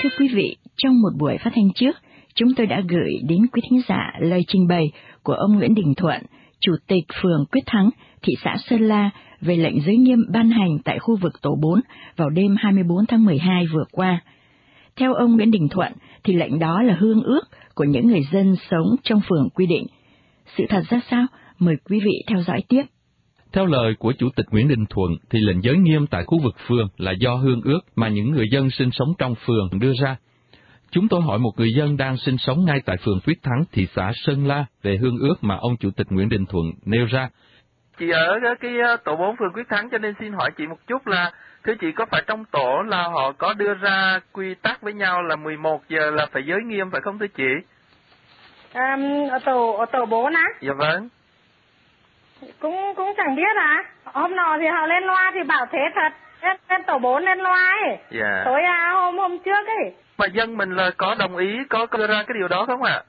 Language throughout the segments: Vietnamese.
Thưa quý vị, trong một buổi phát thanh trước, chúng tôi đã gửi đến quý thính giả lời trình bày của ông Nguyễn Đình Thuận, Chủ tịch phường Quyết Thắng, thị xã Sơn La về lệnh giới nghiêm ban hành tại khu vực tổ 4 vào đêm 24 tháng 12 vừa qua. Theo ông Nguyễn Đình Thuận, thì lệnh đó là hương ước của những người dân sống trong phường quy định. Sự thật ra sao? Mời quý vị theo dõi tiếp. Theo lời của Chủ tịch Nguyễn Đình Thuận, thì lệnh giới nghiêm tại khu vực phường là do hương ước mà những người dân sinh sống trong phường đưa ra. Chúng tôi hỏi một người dân đang sinh sống ngay tại phường Quyết Thắng, thị xã Sơn La về hương ước mà ông Chủ tịch Nguyễn Đình Thuận nêu ra. Chị ở cái tổ 4 phường Quyết Thắng, cho nên xin hỏi chị một chút là, thưa chị, có phải trong tổ là họ có đưa ra quy tắc với nhau là 11 giờ là phải giới nghiêm phải không thưa chị? Ở tổ 4 á? Dạ vâng. Cũng chẳng biết à. Hôm nọ thì họ lên loa thì bảo thế thật. Lên tổ 4 lên loa ấy. Dạ. Tối hôm trước ấy. Mà dân mình là có đồng ý, có đưa ra cái điều đó không ạ?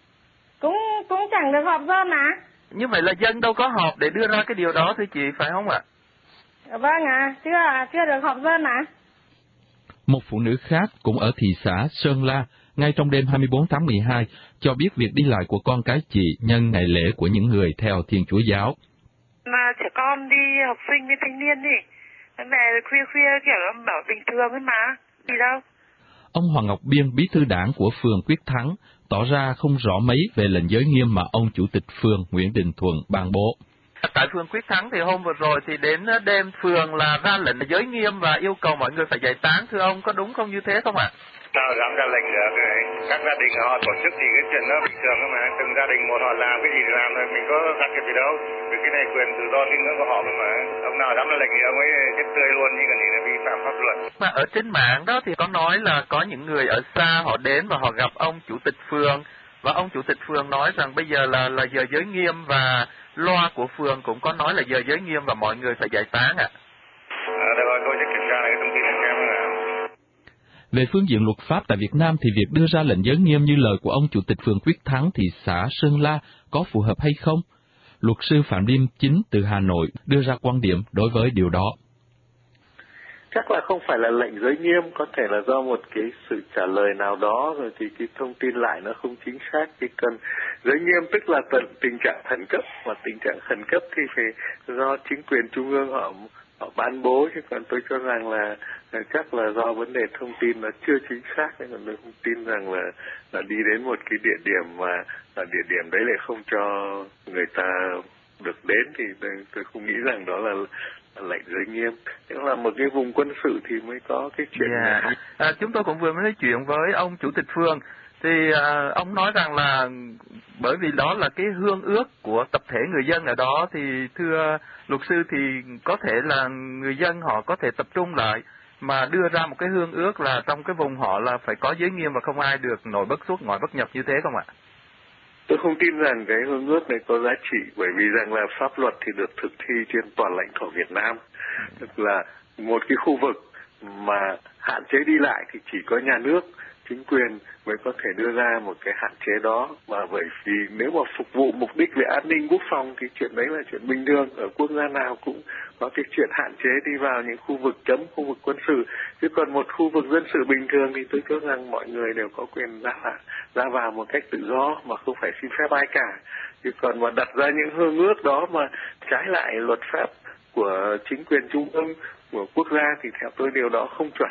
Cũng chẳng được họp dân à. Như vậy là dân đâu có họp để đưa ra cái điều đó thưa chị, phải không ạ? Vâng ạ, chưa được họp dân à. Một phụ nữ khác cũng ở thị xã Sơn La, ngay trong đêm 24 tháng 12, cho biết việc đi lại của con cái chị nhân ngày lễ của những người theo Thiên Chúa giáo. Mà trẻ con đi, học sinh với thanh niên đi, mẹ khuya kiểu bảo bình thường ấy mà, gì đâu. Ông Hoàng Ngọc Biên, bí thư đảng của phường Quyết Thắng, tỏ ra không rõ mấy về lệnh giới nghiêm mà ông Chủ tịch phường Nguyễn Đình Thuận ban bố. Tại phường Quyết Thắng thì hôm vừa rồi thì đến đêm phường là ra lệnh giới nghiêm và yêu cầu mọi người phải giải tán, thưa ông, có đúng không như thế không ạ? Sao dám ra lệnh được? Các gia đình họ tổ chức thì cái chuyện nó bình thường mà, từng gia đình một họ làm cái gì thì làm thôi, mình có can thiệp gì đâu. Vì cái này quyền tự do tín ngưỡng của họ mà. Ông nào dám ra lệnh thì ông ấy chết tươi luôn, như gần như là vi phạm pháp luật. Mà ở trên mạng đó thì có nói là có những người ở xa họ đến và họ gặp ông Chủ tịch phường, và ông Chủ tịch phường nói rằng bây giờ là giờ giới nghiêm, và loa của phường cũng có nói là giờ giới nghiêm và mọi người phải giải tán ạ. Được rồi, tôi sẽ kiểm tra lại cái thông tin này xem nào. Về phương diện luật pháp tại Việt Nam thì việc đưa ra lệnh giới nghiêm như lời của ông Chủ tịch phường Quyết Thắng, thị xã Sơn La có phù hợp hay không? Luật sư Phạm Liêm Chính từ Hà Nội đưa ra quan điểm đối với điều đó. Chắc là không phải là lệnh giới nghiêm, có thể là do một cái sự trả lời nào đó, rồi thì cái thông tin lại nó không chính xác. Chỉ cần giới nghiêm tức là tình trạng khẩn cấp, và tình trạng khẩn cấp thì phải do chính quyền trung ương họ ban bố, chứ còn tôi cho rằng là chắc là do vấn đề thông tin nó chưa chính xác, nên tôi không tin rằng là đi đến một cái địa điểm mà địa điểm đấy lại không cho người ta được đến, thì tôi không nghĩ rằng đó là lệnh giới nghiêm. Nếu là một cái vùng quân sự thì mới có cái chuyện này. Chúng tôi cũng vừa mới nói chuyện với ông Chủ tịch phường, thì ông nói rằng là bởi vì đó là cái hương ước của tập thể người dân ở đó, thì thưa luật sư thì có thể là người dân họ có thể tập trung lại mà đưa ra một cái hương ước là trong cái vùng họ là phải có giới nghiêm và không ai được nội bất xuất ngoại bất nhập như thế không ạ? Tôi không tin rằng cái hương ước này có giá trị, bởi vì rằng là pháp luật thì được thực thi trên toàn lãnh thổ Việt Nam. Tức là một cái khu vực mà hạn chế đi lại thì chỉ có nhà nước, chính quyền mới có thể đưa ra một cái hạn chế đó. Mà bởi vì nếu mà phục vụ mục đích về an ninh quốc phòng thì chuyện đấy là chuyện bình thường, ở quốc gia nào cũng có cái chuyện hạn chế đi vào những khu vực cấm, khu vực quân sự. Chứ còn một khu vực dân sự bình thường thì tôi cho rằng mọi người đều có quyền ra vào một cách tự do mà không phải xin phép ai cả. Chứ còn mà đặt ra những hương ước đó mà trái lại luật pháp của chính quyền trung ương, của quốc gia thì theo tôi điều đó không chuẩn.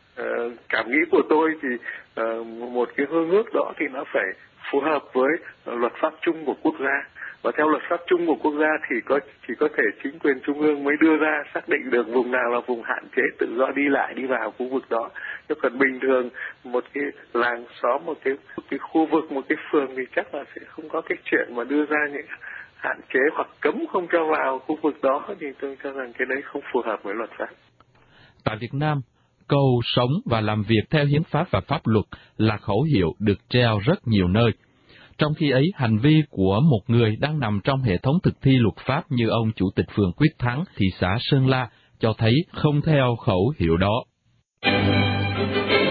Cảm nghĩ của tôi thì một cái hương ước đó thì nó phải phù hợp với luật pháp chung của quốc gia. Và theo luật pháp chung của quốc gia thì chỉ có thể chính quyền trung ương mới đưa ra xác định được vùng nào là vùng hạn chế tự do đi lại đi vào khu vực đó. Chứ còn bình thường một cái làng xóm, một cái khu vực, một cái phường thì chắc là sẽ không có cái chuyện mà đưa ra những hạn chế hoặc cấm không cho vào khu vực đó, thì tôi cho rằng cái đấy không phù hợp với luật pháp. Tại Việt Nam, câu sống và làm việc theo hiến pháp và pháp luật là khẩu hiệu được treo rất nhiều nơi. Trong khi ấy, hành vi của một người đang nằm trong hệ thống thực thi luật pháp như ông Chủ tịch phường Quyết Thắng, thị xã Sơn La cho thấy không theo khẩu hiệu đó.